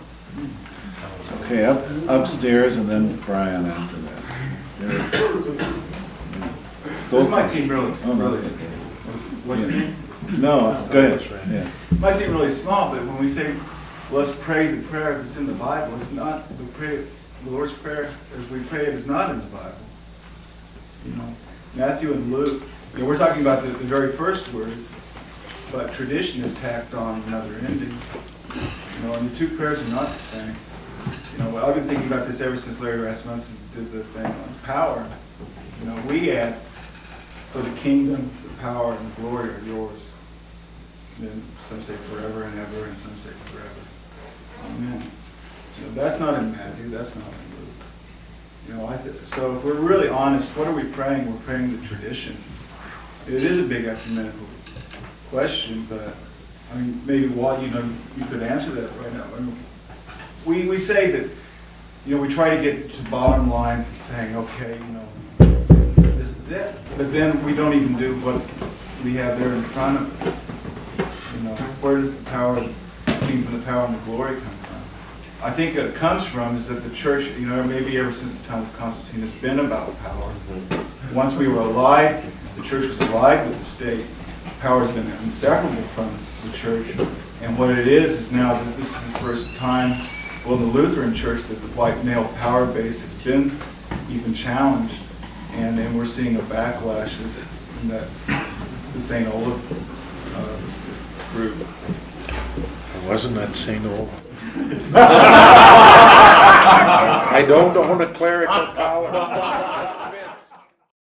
Okay, up upstairs and then Brian after that. There's- This might seem really, Oh, no. really, what's it mean? No, go ahead. Yeah. It might seem really small, but when we say, let's pray the prayer that's in the Bible, it's not, we pray, the Lord's Prayer, as we pray it, is not in the Bible. You know, Matthew and Luke, you know, we're talking about the, the very first words, but tradition is tacked on another ending. You know, and the two prayers are not the same. You know, I've been thinking about this ever since Larry Rasmussen did the thing on power. You know, we add, for the kingdom, the power, and the glory are yours. And then some say forever and ever, and some say forever. Amen. You know, that's not in Matthew, that's not in Luke. You know, I th- so if we're really honest, what are we praying? We're praying the tradition. It is a big ecumenical question, but I mean, maybe Walt, you know, you could answer that right now. I mean, we we say that, you know, we try to get to bottom lines and saying, okay, you know, this is it. But then we don't even do what we have there in front of us. You know, where does the power, the kingdom, the power, and the glory come from? I think it comes from is that the church, you know, maybe ever since the time of Constantine, has been about power. Once we were allied, the church was allied with the state. Power has been inseparable from the church. And what it is is now that this is the first time, well, in the Lutheran Church, that the white male power base has been even challenged. And then we're seeing a backlash in that the Saint Olaf uh, group. Wasn't that Saint Olaf? I don't own a clerical collar.